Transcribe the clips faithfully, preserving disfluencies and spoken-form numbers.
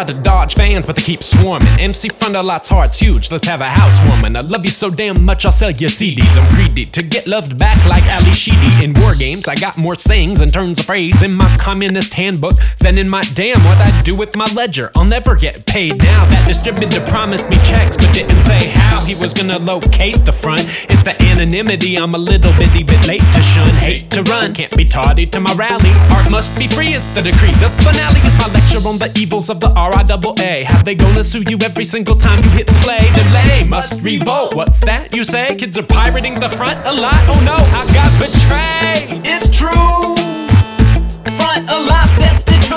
try to dodge fans, but they keep swarming. M C front a lot's heart's huge, let's have a housewarming. I love you so damn much, I'll sell you C Ds. I'm greedy to get loved back like Ali Sheedy. In war games, I got more sayings and turns of phrase in my communist handbook than in my damn what I do with my ledger. I'll never get paid now. That distributor promised me checks, but didn't say how he was gonna locate the front. It's the anonymity I'm a little bitty bit late to shun. Hate to run, can't be tardy to my rally. Art must be free is the decree. The finale is my lecture on the evils of the R I double A. How they gonna sue you every single time you hit play? Delay must revolt. What's that you say? Kids are pirating the front a lot? Oh no, I got betrayed. It's true. Front a lot's destitute.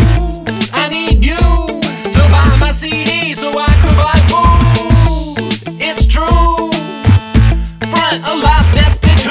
I need you to buy my C D so I could buy food. It's true. Front a lot's destitute.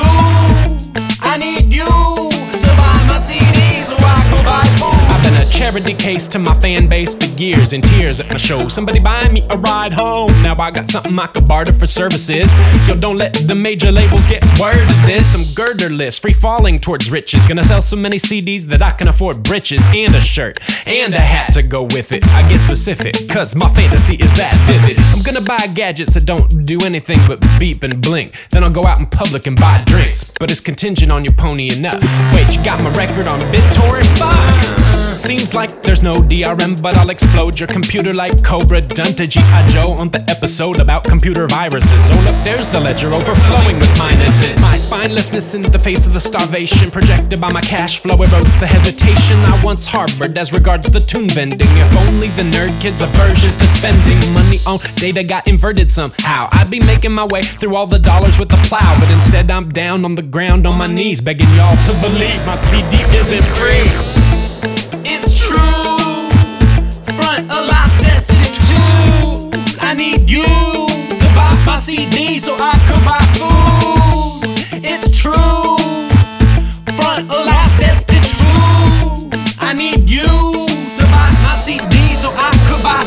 I need you to buy my C D so I could buy food. I've been a charity case to my fan base for years, in tears at my show. Somebody buy me a ride home. Now I got something I could barter for services. Yo, don't let the major labels get word of this. I'm girderless, free falling towards riches. Gonna sell so many C Ds that I can afford britches and a shirt and a hat to go with it. I get specific, cause my fantasy is that vivid. I'm gonna buy gadgets that don't do anything but beep and blink. Then I'll go out in public and buy drinks, but it's contingent on your ponying up. Wait, you got my record on BitTorrent? Fine. Seems like there's no D R M, but I'll explode your computer like Cobra. Done to G I Joe on the episode about computer viruses. Oh look, there's the ledger overflowing with minuses. My spinelessness in the face of the starvation projected by my cash flow erodes the hesitation I once harbored as regards the tune vending. If only the nerd kid's aversion to spending money on data got inverted somehow, I'd be making my way through all the dollars with a plow. But instead I'm down on the ground on my knees, begging y'all to believe my C D isn't free. It's true. Front a lot's destitute. I need you to buy my C D so I could buy food. It's true. Front a lot's destitute. I need you to buy my C D so I could buy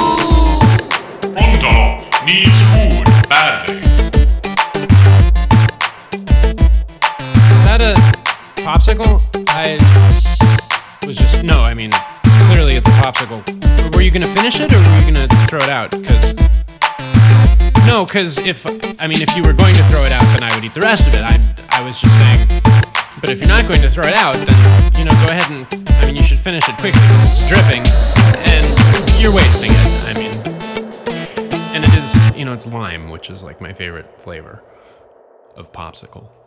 food. Frontal needs food badly. Is that a popsicle? I was just, no, I mean, clearly it's a popsicle. Were you gonna finish it or were you gonna throw it out? Cause, no, cause if, I mean, if you were going to throw it out, then I would eat the rest of it. I, I was just saying, but if you're not going to throw it out, then, you know, go ahead and, I mean, you should finish it quickly because it's dripping and you're wasting it. I mean, and it is, you know, it's lime, which is like my favorite flavor of popsicle.